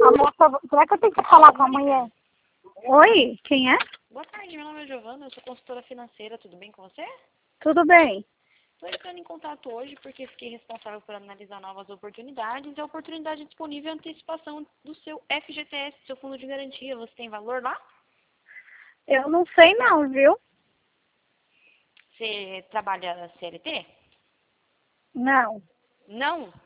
A moça, será que eu tenho que falar com a mulher? Oi, quem é? Boa tarde, meu nome é Giovana, eu sou consultora financeira, tudo bem com você? Tudo bem. Estou entrando em contato hoje porque fiquei responsável por analisar novas oportunidades e a oportunidade disponível é a antecipação do seu FGTS, seu fundo de garantia. Você tem valor lá? Eu não sei não, viu? Você trabalha na CLT? Não. Não?